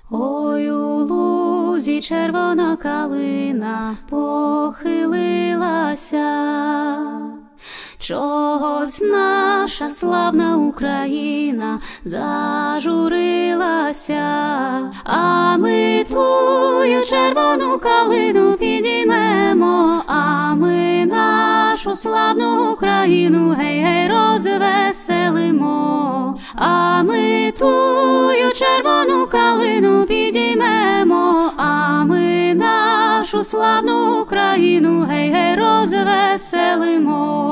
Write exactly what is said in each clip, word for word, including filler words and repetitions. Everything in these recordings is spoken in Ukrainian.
Ой, у лузі червона калина похилилася, чогось наша славна Україна зажурилася, а ми твою червону калину підіймемо, а ми нашу славну Україну гей-гей розвеселимо, а ми твою червону калину підіймемо, а ми нашу славну Україну гей-гей розвеселимо.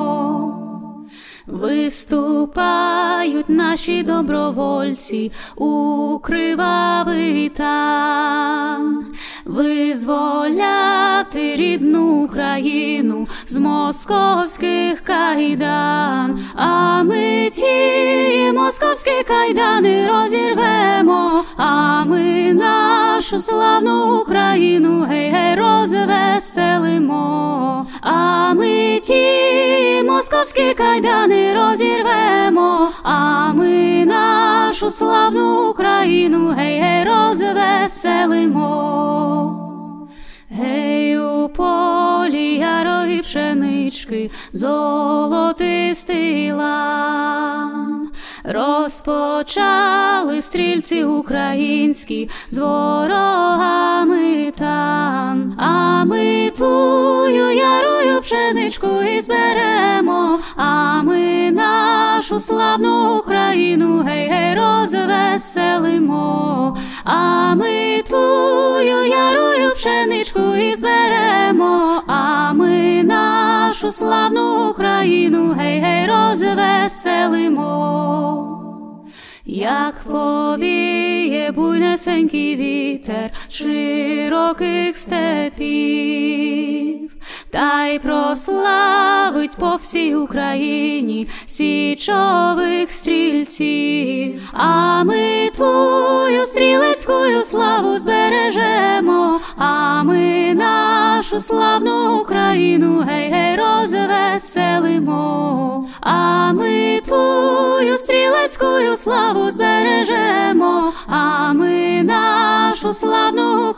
Виступають наші добровольці у кривавий тан, визволяти рідну Україну з московських кайдан, а ми ті московські кайдани розірвемо, а ми нашу славну Україну гей-гей розвеселимо, а ми ті московські кайдани розірвемо, а ми нашу славну Україну гей-гей розвеселимо. Гей, у полі ярої пшенички золотистий лан, розпочали стрільці українські з ворогами тан, а ми тую ярою пшеничку і зберемо, а ми нашу славну Україну гей-гей розвеселимо, а ми тую ярою пшеничку і зберемо, а ми нашу славну Україну гей-гей розвеселимо. Як повіє буйнесенький вітер широких степів, та й прославить по всій Україні січових стрільців, а ми твою стрілецькую славу збережемо, а ми нашу славну Україну гей-гей розвеселимо, а ми твою стрілецькую славу збережемо, а ми нашу славну